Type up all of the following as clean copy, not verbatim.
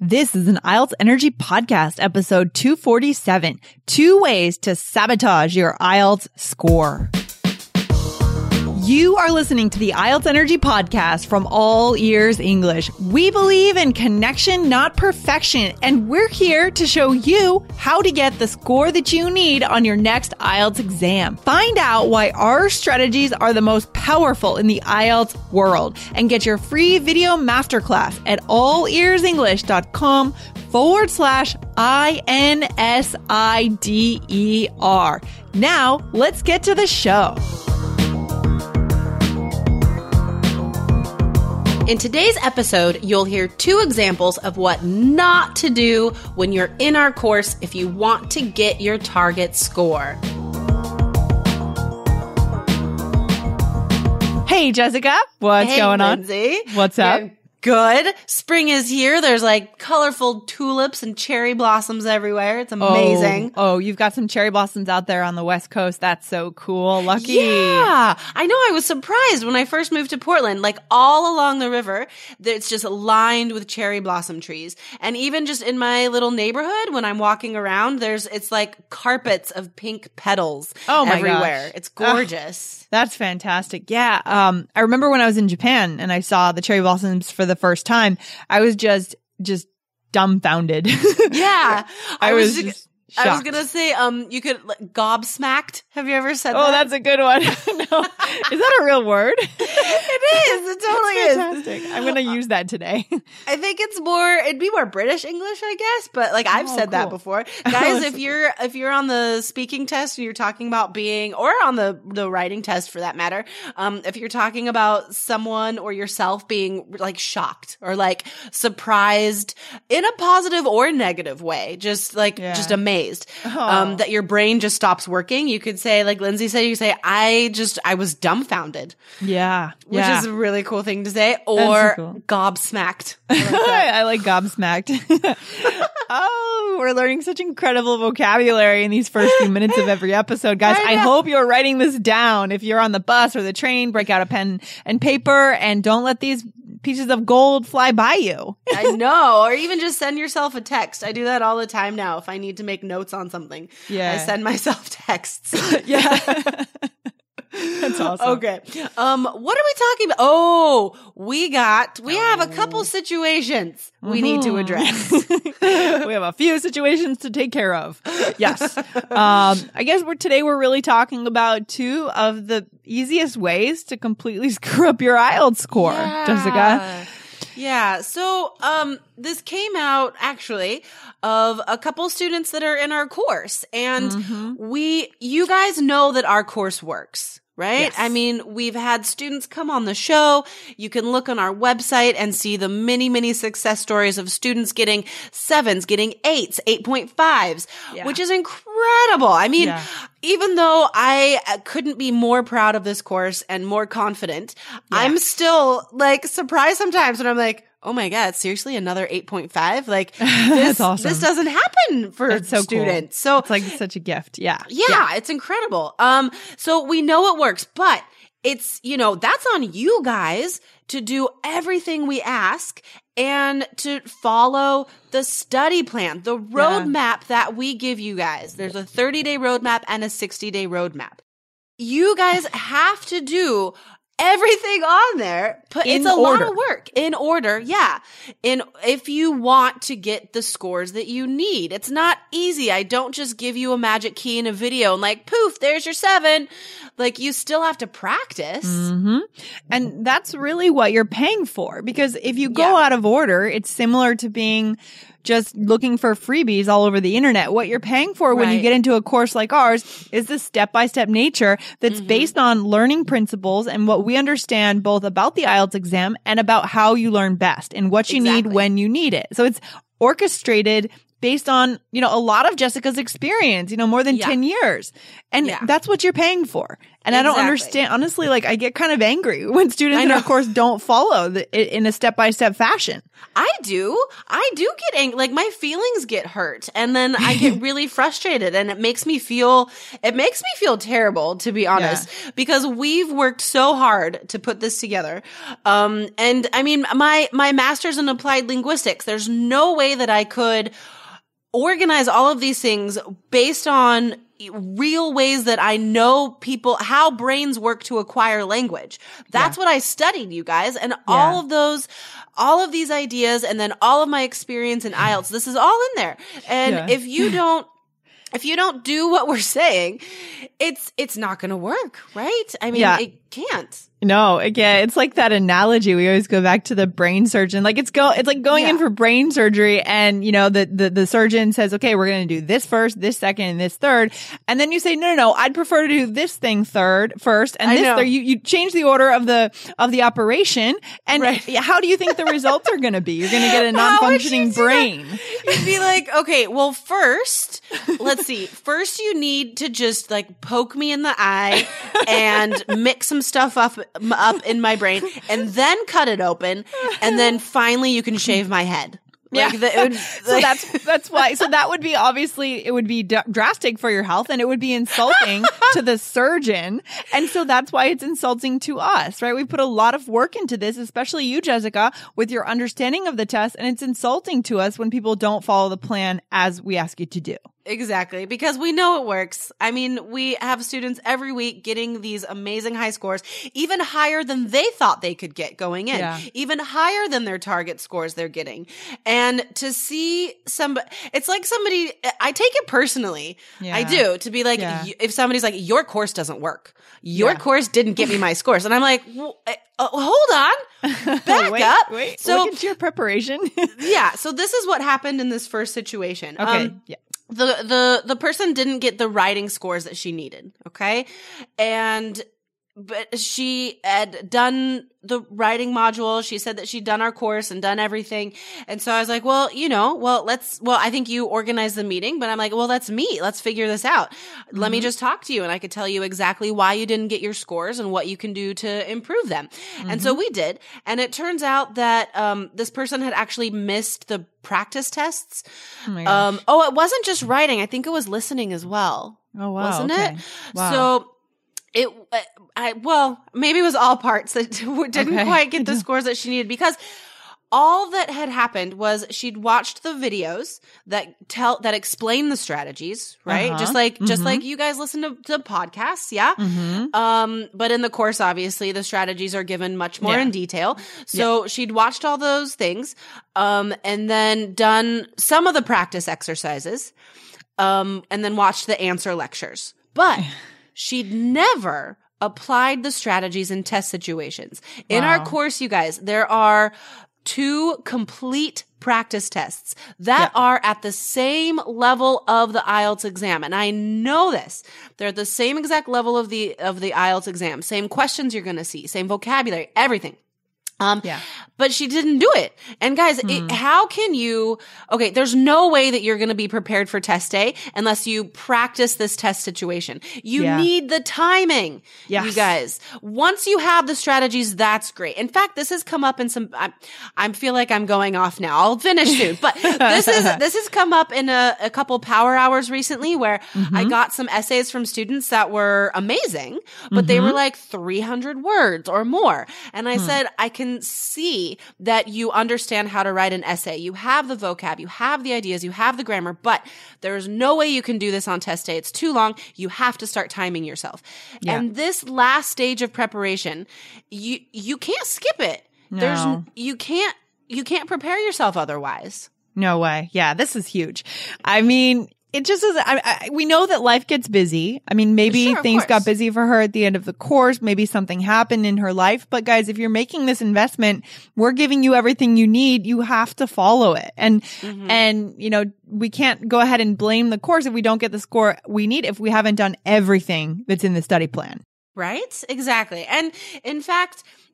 This is an IELTS Energy Podcast, episode 247, 2 ways to sabotage your IELTS score. You are listening to the IELTS Energy Podcast from All Ears English. We believe in connection, not perfection, and we're here to show you how to get the score that you need on your next IELTS exam. Find out why our strategies are the most powerful in the IELTS world and get your free video masterclass at allearsenglish.com/INSIDER. Now, let's get to the show. In today's episode, you'll hear 2 examples of what not to do when you're in our course if you want to get your target score. Hey, Jessica. What's going on? Lindsay. What's up? Good. Spring is here. There's like colorful tulips and cherry blossoms everywhere. It's amazing. Oh, you've got some cherry blossoms out there on the West Coast. That's so cool. Lucky. Yeah. I know. I was surprised when I first moved to Portland, like all along the river, it's just lined with cherry blossom trees. And even just in my little neighborhood, when I'm walking around, it's like carpets of pink petals everywhere. Gosh. It's gorgeous. That's fantastic. Yeah. I remember when I was in Japan and I saw the cherry blossoms for the first time, I was just dumbfounded. Yeah. I was just shocked. I was going to say, you could gobsmacked. Have you ever said that? Oh, that's a good one. No. Is that a real word? It is. It totally is. Fantastic. I'm going to use that today. I think it'd be more British English, I guess, but like I've said that before. Guys, if you're on the speaking test and you're talking about being, or on the writing test for that matter, if you're talking about someone or yourself being like shocked or like surprised in a positive or negative way, just amazed, that your brain just stops working, you could say, like Lindsay said, you could say, I was dumbfounded. Yeah. Which is a really cool thing to say. Or gobsmacked. I like gobsmacked. Oh, we're learning such incredible vocabulary in these first few minutes of every episode. Guys, I hope you're writing this down. If you're on the bus or the train, break out a pen and paper and don't let these pieces of gold fly by you. I know. Or even just send yourself a text. I do that all the time now. If I need to make notes on something, I send myself texts. Yeah. That's awesome. Okay. What are we talking about? Oh, we have a couple situations we need to address. We have a few situations to take care of. Yes. I guess today we're really talking about 2 of the easiest ways to completely screw up your IELTS score, Jessica. Yeah. So, this came out actually of a couple students that are in our course, and you guys know that our course works. Right? Yes. I mean, we've had students come on the show. You can look on our website and see the many, many success stories of students getting 7s, getting 8s, 8.5s, which is incredible. I mean, even though I couldn't be more proud of this course and more confident, I'm still like surprised sometimes when I'm like, oh my God, seriously, another 8.5? Like, that's awesome. This doesn't happen for students. Cool. So it's like such a gift. Yeah, it's incredible. So we know it works, but it's, that's on you guys to do everything we ask and to follow the study plan, the roadmap that we give you guys. There's a 30-day roadmap and a 60-day roadmap. You guys have to do everything on there. It's a lot of work in order. Yeah. If you want to get the scores that you need, it's not easy. I don't just give you a magic key in a video and like, poof, there's your 7. Like you still have to practice. Mm-hmm. And that's really what you're paying for, because if you go out of order, it's similar to being just looking for freebies all over the internet. What you're paying for when you get into a course like ours is the step-by-step nature that's based on learning principles and what we understand both about the IELTS exam and about how you learn best and what you need when you need it. So it's orchestrated based on, a lot of Jessica's experience, more than 10 years. And that's what you're paying for. And I don't understand, honestly, like I get kind of angry when students in our course don't follow in a step-by-step fashion. I do get angry. Like my feelings get hurt and then I get really frustrated and it makes me feel terrible, to be honest, because we've worked so hard to put this together. And I mean, my master's in applied linguistics, there's no way that I could organize all of these things based on real ways that I know how brains work to acquire language. That's what I studied, you guys. And all of these ideas and then all of my experience in IELTS, this is all in there. And if you don't do what we're saying, it's not going to work, right? I mean, it can't. No, again, it's like that analogy. We always go back to the brain surgeon. Like it's like going in for brain surgery and, you know, the surgeon says, okay, we're going to do this first, this second, and this third. And then you say, no, I'd prefer to do this thing first, and this third. You change the order of the operation. And how do you think the results are going to be? You're going to get a non-functioning brain. You'd be like, okay, well, first, let's see. First, you need to just like poke me in the eye and mix some stuff up in my brain and then cut it open. And then finally you can shave my head. Like so that's why. So that would be obviously, it would be drastic for your health and it would be insulting to the surgeon. And so that's why it's insulting to us, right? We put a lot of work into this, especially you, Jessica, with your understanding of the test. And it's insulting to us when people don't follow the plan as we ask you to do. Exactly, because we know it works. I mean, we have students every week getting these amazing high scores, even higher than they thought they could get going in, even higher than their target scores they're getting. And to see it's like somebody, I take it personally. I do, to be like, if somebody's like, your course doesn't work. Your course didn't get me my scores. And I'm like, well, hold on, back up. Wait, so look at your preparation. So this is what happened in this first situation. Okay. The person didn't get the writing scores that she needed. Okay. But she had done the writing module. She said that she'd done our course and done everything. And so I was like, well, I think you organized the meeting, but I'm like, well, that's me. Let's figure this out. Mm-hmm. Let me just talk to you and I could tell you exactly why you didn't get your scores and what you can do to improve them. Mm-hmm. And so we did. And it turns out that, this person had actually missed the practice tests. Oh my gosh. It wasn't just writing. I think it was listening as well. Oh, wow. Wasn't it? Wow. So maybe it was all parts that didn't quite get the scores that she needed, because all that had happened was she'd watched the videos that explain the strategies, right? Just like you guys listen to podcasts. Yeah. Mm-hmm. But in the course, obviously the strategies are given much more in detail. So she'd watched all those things, and then done some of the practice exercises, and then watched the answer lectures. But she'd never applied the strategies in test situations. In our course, you guys, there are 2 complete practice tests that are at the same level of the IELTS exam. And I know this. They're at the same exact level of the IELTS exam. Same questions you're going to see, same vocabulary, everything. But she didn't do it. And guys, how can you, there's no way that you're going to be prepared for test day unless you practice this test situation. You need the timing, you guys. Once you have the strategies, that's great. In fact, this has come up in I feel like I'm going off now. I'll finish soon, but this has come up in a couple power hours recently where I got some essays from students that were amazing, but they were like 300 words or more. And I said, I can see that you understand how to write an essay. You have the vocab, you have the ideas, you have the grammar, but there is no way you can do this on test day. It's too long. You have to start timing yourself. And this last stage of preparation, you can't skip it. No. You can't prepare yourself otherwise. No way. Yeah, this is huge. I mean, it just is. We know that life gets busy. I mean, maybe things got busy for her at the end of the course. Maybe something happened in her life. But guys, if you're making this investment, we're giving you everything you need. You have to follow it. And you know, we can't go ahead and blame the course if we don't get the score we need if we haven't done everything that's in the study plan. Right? Exactly. And in fact,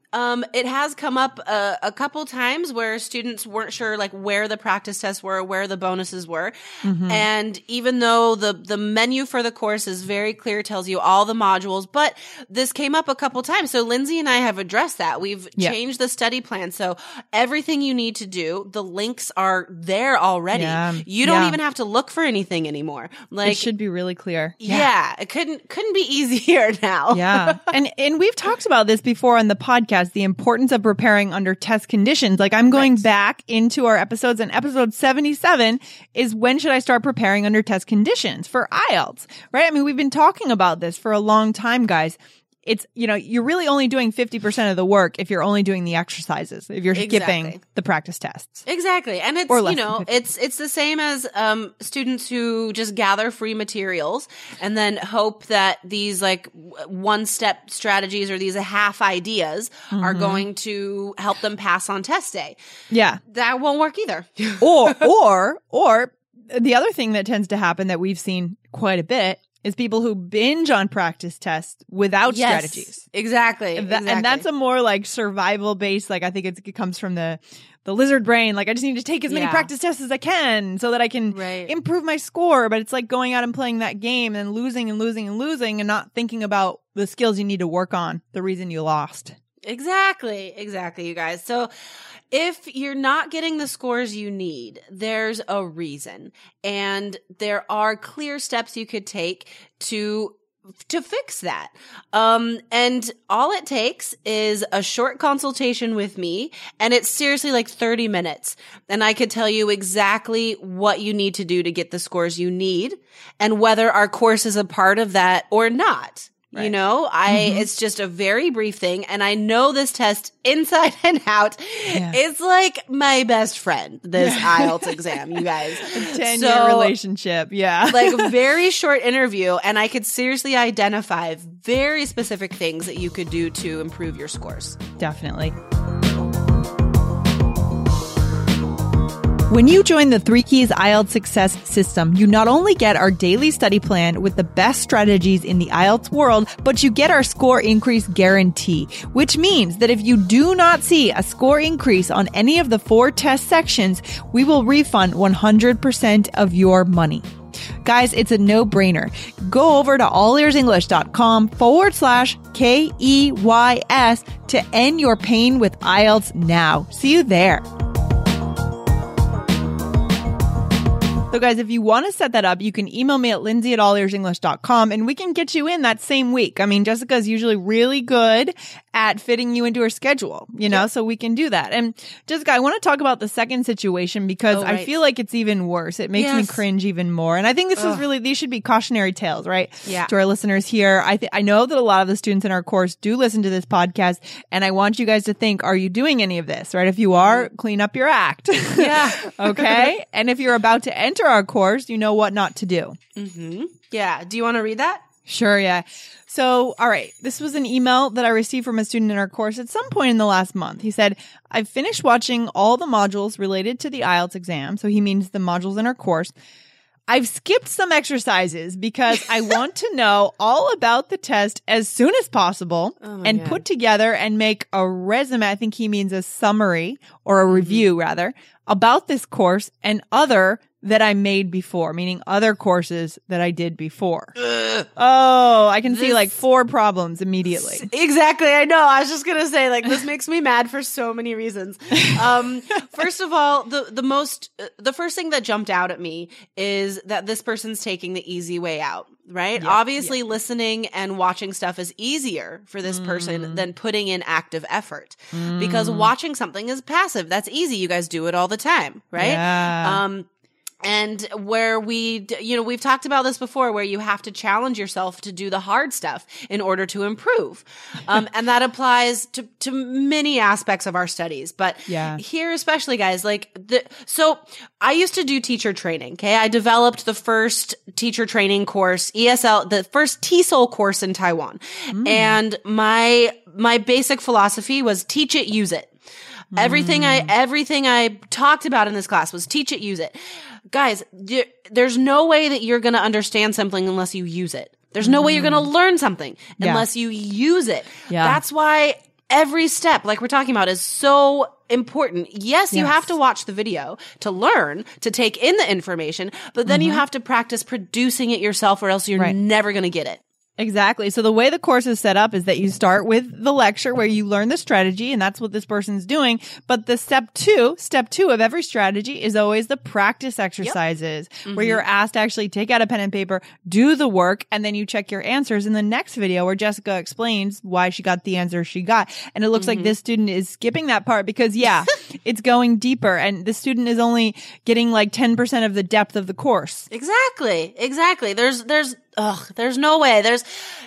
It has come up a couple times where students weren't sure like where the practice tests were, where the bonuses were. And even though the menu for the course is very clear, tells you all the modules, but this came up a couple times. So Lindsay and I have addressed that. We've changed the study plan. So everything you need to do, the links are there already. You don't even have to look for anything anymore. Like it should be really clear. Yeah. It couldn't be easier now. And we've talked about this before on the podcast, the importance of preparing under test conditions. Like I'm going back into our episodes, and episode 77 is when should I start preparing under test conditions for IELTS, right? I mean, we've been talking about this for a long time, guys. It's, you're really only doing 50% of the work if you're only doing the exercises, if you're skipping the practice tests. Exactly. And it's, it's the same as, students who just gather free materials and then hope that these like one-step strategies or these half ideas are going to help them pass on test day. Yeah. That won't work either. or the other thing that tends to happen that we've seen quite a bit is people who binge on practice tests without strategies. Exactly. And that's a more like survival based, like I think it comes from the lizard brain. Like I just need to take as many practice tests as I can so that I can improve my score. But it's like going out and playing that game and losing and losing and losing and not thinking about the skills you need to work on, the reason you lost. Exactly, you guys. So if you're not getting the scores you need, there's a reason. And there are clear steps you could take to fix that. And all it takes is a short consultation with me, and it's seriously like 30 minutes. And I could tell you exactly what you need to do to get the scores you need and whether our course is a part of that or not. Right. It's just a very brief thing. And I know this test inside and out. Yeah. It's like my best friend, this IELTS exam, you guys. A 10-year relationship. Yeah. Like a very short interview. And I could seriously identify very specific things that you could do to improve your scores. Definitely. When you join the 3 Keys IELTS Success System, you not only get our daily study plan with the best strategies in the IELTS world, but you get our score increase guarantee, which means that if you do not see a score increase on any of the 4 test sections, we will refund 100% of your money. Guys, it's a no-brainer. Go over to allearsenglish.com/KEYS to end your pain with IELTS now. See you there. So guys, if you want to set that up, you can email me at lindsay@allearsenglish.com and we can get you in that same week. I mean, Jessica's usually really good at fitting you into her schedule, so we can do that. And Jessica, I want to talk about the second situation because I feel like it's even worse. It makes me cringe even more. And I think this is really, these should be cautionary tales, right? Yeah. To our listeners here. I know that a lot of the students in our course do listen to this podcast, and I want you guys to think, are you doing any of this, right? If you are, clean up your act. Yeah. Okay. And if you're about to enter our course, you know what not to do. Mm-hmm. Yeah. Do you want to read that? Sure. Yeah. So, all right. This was an email that I received from a student in our course at some point in the last month. He said, I've finished watching all the modules related to the IELTS exam. So he means the modules in our course. I've skipped some exercises because I want to know all about the test as soon as possible and put together and make a resume. I think he means a summary or a review rather about this course and other that I made before, meaning other courses that I did before. Oh, I can see like 4 problems immediately. Exactly. I know. I was just going to say, like, this makes me mad for so many reasons. First of all, the first thing that jumped out at me is that this person's taking the easy way out, right? Yeah, obviously, listening and watching stuff is easier for this person than putting in active effort because watching something is passive. That's easy. You guys do it all the time, right? Yeah. And where we've talked about this before, where you have to challenge yourself to do the hard stuff in order to improve. And that applies to many aspects of our studies. But here especially, guys, so I used to do teacher training. Okay. I developed the first teacher training course, ESL, the first TESOL course in Taiwan. And my basic philosophy was teach it, use it. Everything I talked about in this class was teach it, use it. Guys, there's no way that you're going to understand something unless you use it. There's no way you're going to learn something unless you use it. Yeah. That's why every step, like we're talking about, is so important. Yes, you have to watch the video to learn, to take in the information, but then you have to practice producing it yourself, or else you're never going to get it. Exactly. So the way the course is set up is that you start with the lecture where you learn the strategy, and that's what this person's doing. But the step two of every strategy is always the practice exercises where you're asked to actually take out a pen and paper, do the work, and then you check your answers in the next video where Jessica explains why she got the answer she got. And it looks like this student is skipping that part because it's going deeper, and the student is only getting like 10% of the depth of the course. Exactly. There's no way. There's,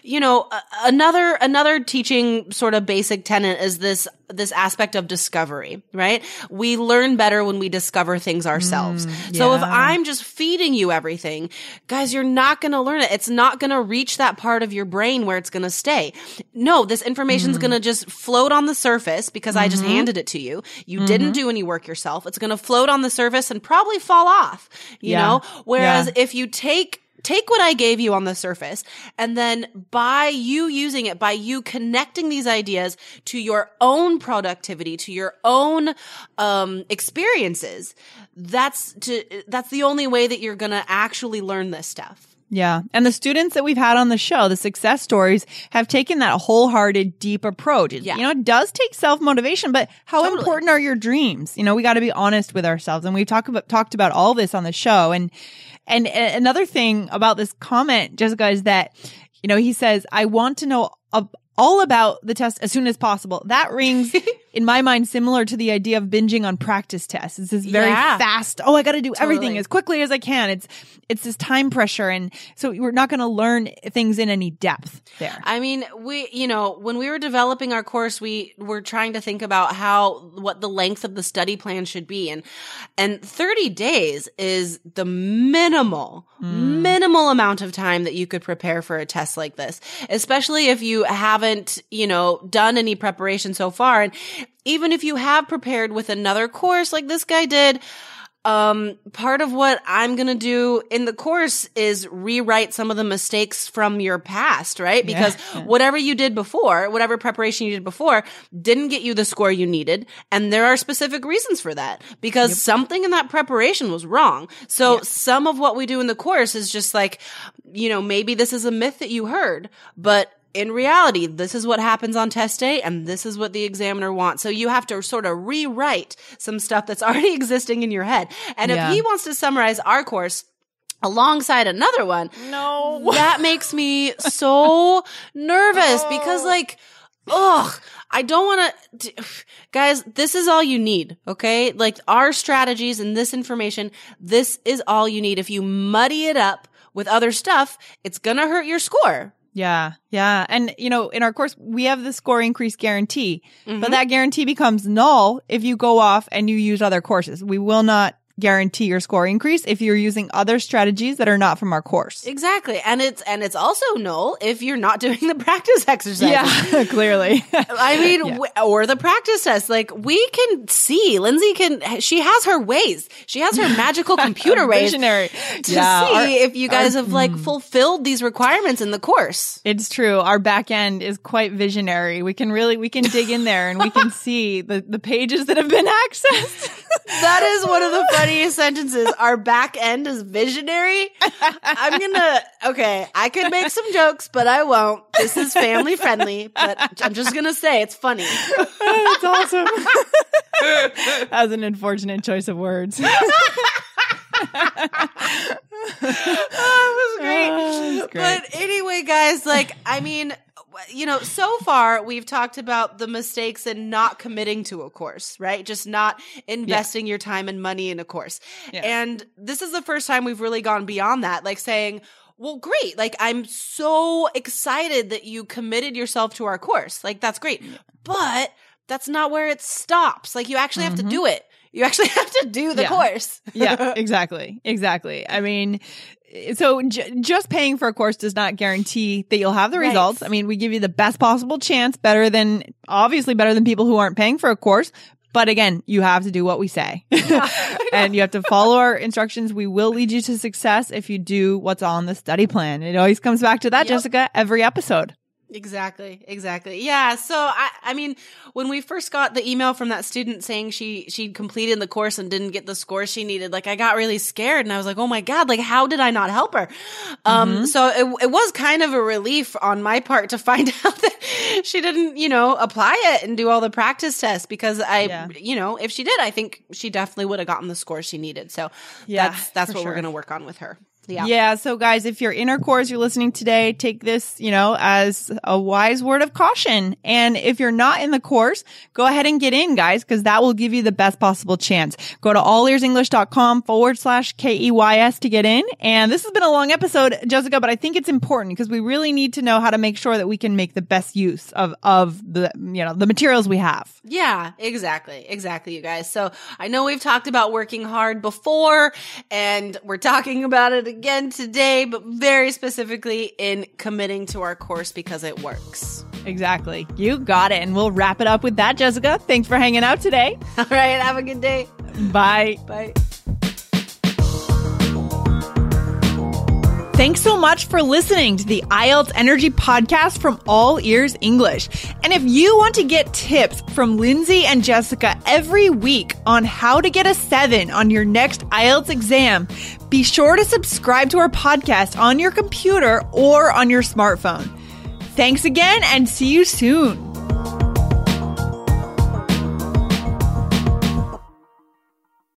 another teaching sort of basic tenet is this aspect of discovery, right? We learn better when we discover things ourselves. So if I'm just feeding you everything, guys, you're not going to learn it. It's not going to reach that part of your brain where it's going to stay. No, this information's going to just float on the surface because I just handed it to you. You didn't do any work yourself. It's going to float on the surface and probably fall off, you know? Whereas if you take what I gave you on the surface, and then by you using it, by you connecting these ideas to your own productivity, to your own experiences, that's the only way that you're going to actually learn this stuff. Yeah. And the students that we've had on the show, the success stories, have taken that wholehearted, deep approach. It does take self-motivation, but how important are your dreams? We got to be honest with ourselves. And we've talked about all this on the show. And another thing about this comment, Jessica, is that, he says, I want to know all about the test as soon as possible. That rings in my mind similar to the idea of binging on practice tests. It's this very fast, I got to do everything as quickly as I can. It's this time pressure. And so we're not going to learn things in any depth there. I mean, when we were developing our course, we were trying to think about what the length of the study plan should be. And 30 days is the minimal amount of time that you could prepare for a test like this, especially if you haven't, done any preparation so far. And even if you have prepared with another course like this guy did, part of what I'm going to do in the course is rewrite some of the mistakes from your past, right? Because whatever you did before, whatever preparation you did before didn't get you the score you needed. And there are specific reasons for that because something in that preparation was wrong. So some of what we do in the course is just like, maybe this is a myth that you heard, but in reality, this is what happens on test day, and this is what the examiner wants. So you have to sort of rewrite some stuff that's already existing in your head. And if he wants to summarize our course alongside another one, that makes me so nervous because I don't want to, guys, this is all you need. Okay. Like our strategies and this information, this is all you need. If you muddy it up with other stuff, it's going to hurt your score. Yeah. And, in our course, we have the score increase guarantee, but that guarantee becomes null if you go off and you use other courses. We will not guarantee your score increase if you're using other strategies that are not from our course. Exactly. And it's also null if you're not doing the practice exercises. Yeah, clearly. I mean, or the practice test. Like we can see, Lindsay she has her ways. She has her magical computer ways Visionary. to see if you guys have fulfilled these requirements in the course. It's true. Our back end is quite visionary. We can dig in there and we can see the pages that have been accessed. That is one of the funniest sentences. Our back end is visionary. I could make some jokes, but I won't. This is family friendly, but I'm just going to say it's funny. That's awesome. That was an unfortunate choice of words. It was great. But anyway, guys, so far we've talked about the mistakes in not committing to a course, right? Just not investing your time and money in a course. Yeah. And this is the first time we've really gone beyond that, like saying, well, great. Like, I'm so excited that you committed yourself to our course. Like, that's great. But that's not where it stops. Like, you actually have to do it. You actually have to do the course. Yeah, exactly. I mean, so just paying for a course does not guarantee that you'll have the results. I mean, we give you the best possible chance, better than people who aren't paying for a course. But again, you have to do what we say. And you have to follow our instructions. We will lead you to success if you do what's on the study plan. It always comes back to that, Jessica, every episode. Exactly. Yeah. So, I mean, when we first got the email from that student saying she'd completed the course and didn't get the score she needed, like, I got really scared and I was like, oh my God, like, how did I not help her? So it was kind of a relief on my part to find out that she didn't, apply it and do all the practice tests, because if she did, I think she definitely would have gotten the score she needed. So that's what we're going to work on with her. Yeah. So guys, if you're in our course, you're listening today, take this, as a wise word of caution. And if you're not in the course, go ahead and get in, guys, because that will give you the best possible chance. Go to allearsenglish.com/KEYS to get in. And this has been a long episode, Jessica, but I think it's important because we really need to know how to make sure that we can make the best use of the, the materials we have. Yeah, exactly, you guys. So I know we've talked about working hard before, and we're talking about it again today, but very specifically in committing to our course because it works. Exactly. You got it. And we'll wrap it up with that, Jessica. Thanks for hanging out today. All right. Have a good day. Bye. Bye. Thanks so much for listening to the IELTS Energy Podcast from All Ears English. And if you want to get tips from Lindsay and Jessica every week on how to get a 7 on your next IELTS exam, be sure to subscribe to our podcast on your computer or on your smartphone. Thanks again and see you soon.